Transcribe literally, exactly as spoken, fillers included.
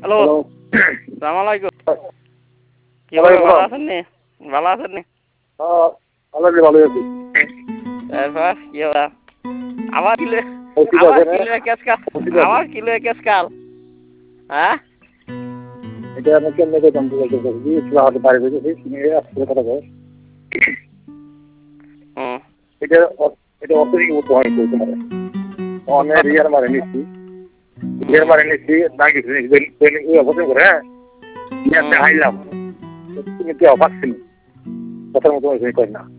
hello সালাম আলাইকুম কি ভালো আছেন নি ভালো আছেন নি হ্যাঁ ভালো আছি ভালো আছি তারপর কি ওরা আমার কিলো আমার কিলো কেস কাল আমার কিলো কেস কাল হ্যাঁ এটা আমি কেমনে করতাম তুই বলতে পারবি তুই আমাদের বাড়ি বসে শুনে আসলে কথা বল হুম এটা এটা অর্থনৈতিক উপহার করতে পারে অনেক রিয়ার মারে নিচ্ছি রিয়ার মারে নিচ্ছি না কিছু অপছন্দ করে হ্যাঁ হাইলাম তুমি কি অবাক ছিল কথার মতো করি না